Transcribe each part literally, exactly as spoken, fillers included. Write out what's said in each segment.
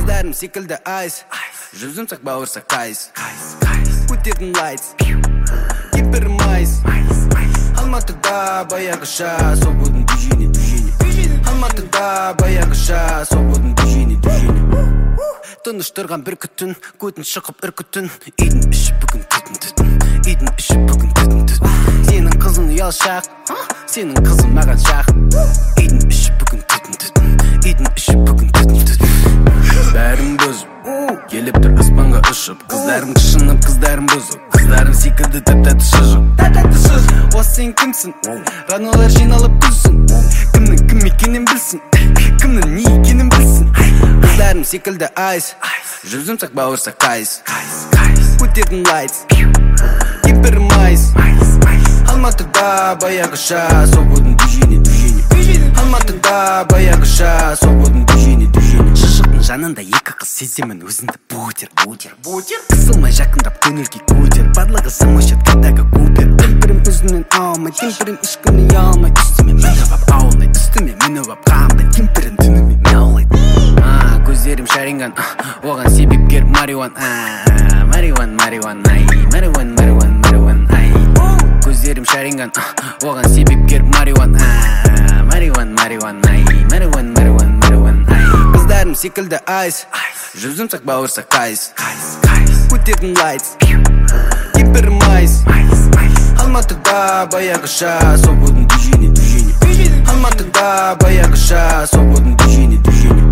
Қыздарым секілді айс, жүзім сақ бауырсақ қайыс. Көтердің лайтс, кемпірім айс. Алматыда баяғыша свободный движение, движение. Алматыда баяғыша свободный движение, движение. Тыныш тұрған бір күтін, көтін шығып үркітін. Үйдің іші бүгін түтін түтін, үйдің іші бүгін түтін түтін. Сенің қызың ұялшақ, сенің қызың маған шақ. Үйдің іші бүгін түтін түтін, үйдің іші бүгін түтін түтін. Бәрім бұзып, келіп тұр аспанға ұшып. Қыздарым қышынып, қыздарым бұзып. Қыздарым секілді тәп-тәті шыжып. О сен кімсің? Раналар жиналып күлсін. Кімнің кім екенін білсін, кімнің не екенін білсін. Қыздарым секілді айс, жүзім сақ бауырсақ қайыс. Көтердің лайтс, кемпірім айс. Алматыда баяғыша свободный движение, движение. Алматыда баяғыша свободный движение, движение. Шышықтың жанында екі қыз сеземін өзіңді бутер, бутер, бутер. Қысылмай жақындап көңілге көтер, барлығы самошет қайдағы купер. Кемпірім өзімнен аумай, кемпірім ешкімні ұялмай. Үстіме мініп ап аунай, үстіме мініп ап қамдай. Кемпірім түніме мяулайды. Көздерім шаринган, оған себепкер мариуан. Мариуан, мариуан, ай, мариуан, мариуан, мариуан, ай. Көздерім шаринган, оған себепкер мариуан. Мариуан, мариуан, ай, мариуан, мариуан, мариуан, ай. Қыздарым секілді айс, жүзім сақ бауырсақ қайыс. Көтердің лайтс, кемпірім айс. Алматыда баяғыша свободный движение, движение. Алматыда баяғыша свободный движение, движение.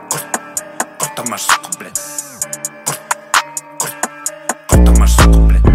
Корта маш сука, блядь. Корта маш сука, блядь.